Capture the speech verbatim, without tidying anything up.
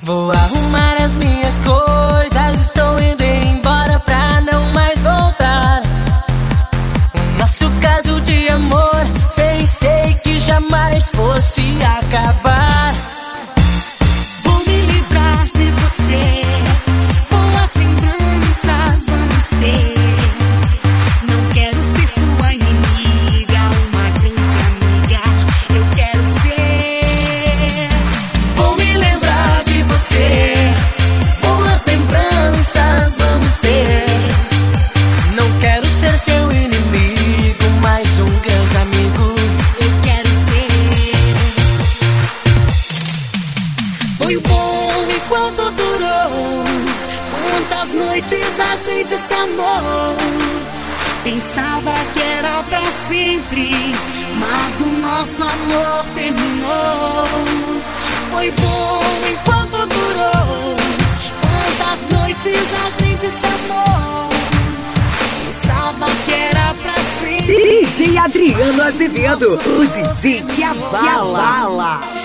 Vou arrumar as minhas coisas, estou indo embora pra não mais voltar. O nosso caso de amor, pensei que jamais fosse acabar. Vou me livrar de você, boas lembranças vamos ter. Não quero ser sua inimiga, uma grande amiga, eu quero ser. Vou me lembrar de você, boas lembranças vamos ter. Não quero ser seu inimigo, mas um grande amigo eu quero ser. Foi bom enquanto durou, quantas noites a gente se amou. Pensava que era pra sempre, mas o nosso amor terminou. Foi bom enquanto durou, quantas noites a gente se amou. Pensava que era pra sempre. D J Adriano Azevedo, o D J que abala.